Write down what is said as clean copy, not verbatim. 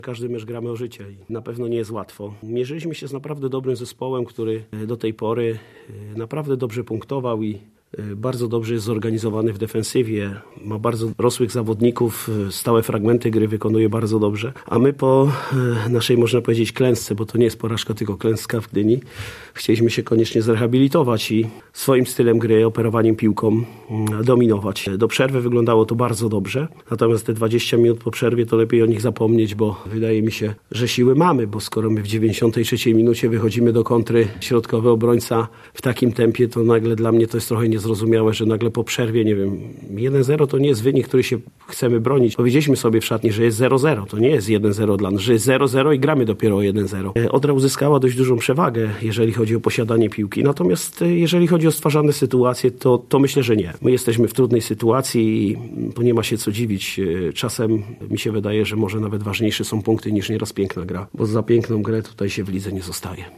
Każdy mecz gramy o życie i na pewno nie jest łatwo. Mierzyliśmy się z naprawdę dobrym zespołem, który do tej pory naprawdę dobrze punktował i bardzo dobrze jest zorganizowany w defensywie. Ma bardzo rosłych zawodników, stałe fragmenty gry wykonuje bardzo dobrze. A my po naszej, można powiedzieć, klęsce, bo to nie jest porażka, tylko klęska w Gdyni, chcieliśmy się koniecznie zrehabilitować i swoim stylem gry, operowaniem piłką dominować. Do przerwy wyglądało to bardzo dobrze, natomiast te 20 minut po przerwie to lepiej o nich zapomnieć, bo wydaje mi się, że siły mamy, bo skoro my w 93 minucie wychodzimy do kontry, środkowy obrońca w takim tempie, to nagle dla mnie to jest trochę niezrozumiałe, że nagle po przerwie, nie wiem, 1-0 to nie jest wynik, który się chcemy bronić. Powiedzieliśmy sobie w szatni, że jest 0-0, to nie jest 1-0 dla nas, że jest 0-0 i gramy dopiero o 1-0. Odra uzyskała dość dużą przewagę, jeżeli chodzi o posiadanie piłki, natomiast jeżeli chodzi o stwarzane sytuacje, to myślę, że nie. My jesteśmy w trudnej sytuacji i tu nie ma się co dziwić. Czasem mi się wydaje, że może nawet ważniejsze są punkty niż nieraz piękna gra, bo za piękną grę tutaj się w lidze nie zostaje.